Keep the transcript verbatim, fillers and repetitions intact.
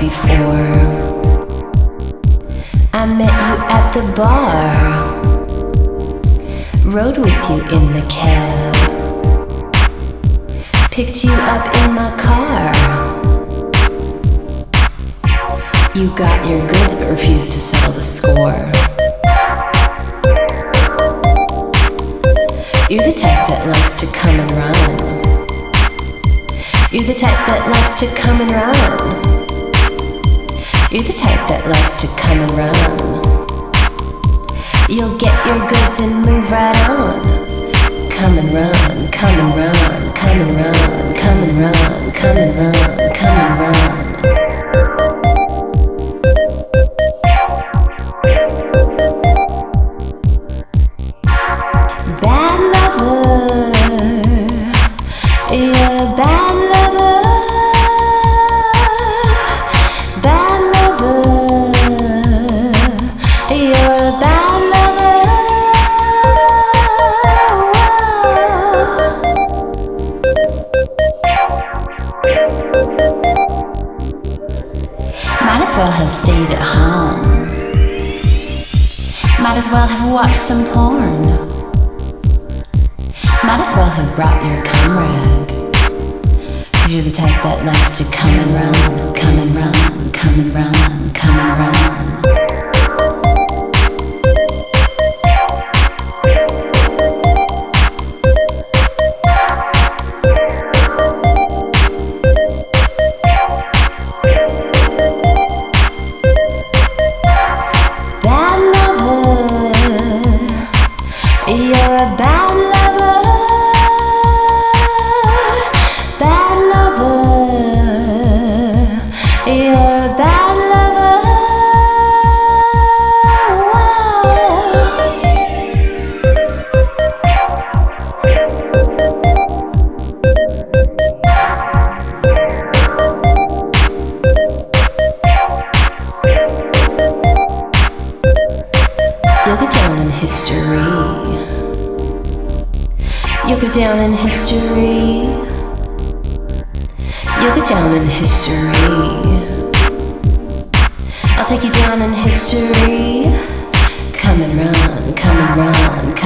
before. I met you at the bar, rode with you in the cab, picked you up in my car. You got your goods but refused to settle the score. You're the type that likes to come and run. You're the type that likes to come and run. You're the type that likes to come and run. You'll get your goods and move right on. Come and run, come and run, come and run, come and run, come and run, come and run. Bad lover, you're a bad lover. Bad lover, you're a bad lover. Might as well have stayed at home. Might as well have watched some porn. Might as well have brought your comrade. Cause you're the type that likes to come and run, come and run, come and run, come and run. Bad lover, you're a bad lover. Bad lover, you're a bad lover. You'll go down in history. You'll go down in history. You'll go down in history. I'll take you down in history. Come and run, come and run,